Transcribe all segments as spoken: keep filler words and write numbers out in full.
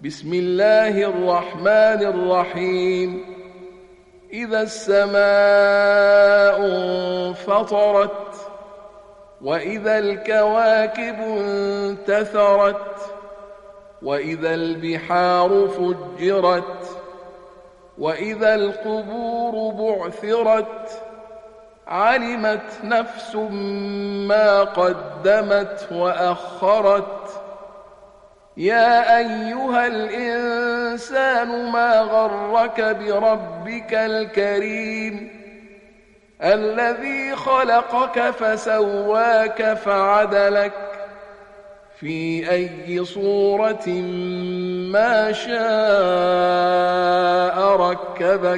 بسم الله الرحمن الرحيم إذا السماء انفطرت وإذا الكواكب انتثرت وإذا البحار فجرت وإذا القبور بعثرت علمت نفس ما قدمت وأخرت يا أيها الإنسان ما غرك بربك الكريم الذي خلقك فسواك فعدلك في أي صورة ما شاء ركبك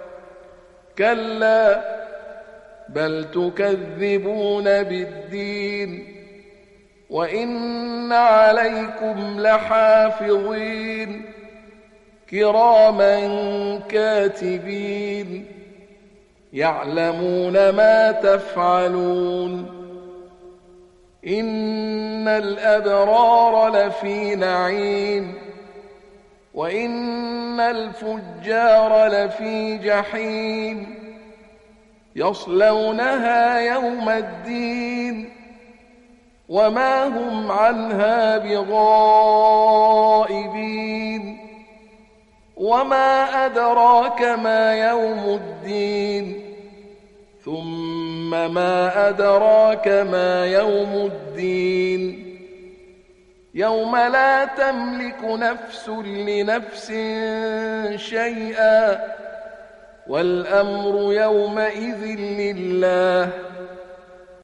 كلا بل تكذبون بالدين وإن عليكم لحافظين كراما كاتبين يعلمون ما تفعلون إن الأبرار لفي نعيم وإن الفجار لفي جحيم يصلونها يوم الدين وما هم عنها بغائبين وما أدراك ما يوم الدين ثم ما أدراك ما يوم الدين يوم لا تملك نفس لنفس شيئا والأمر يومئذ لله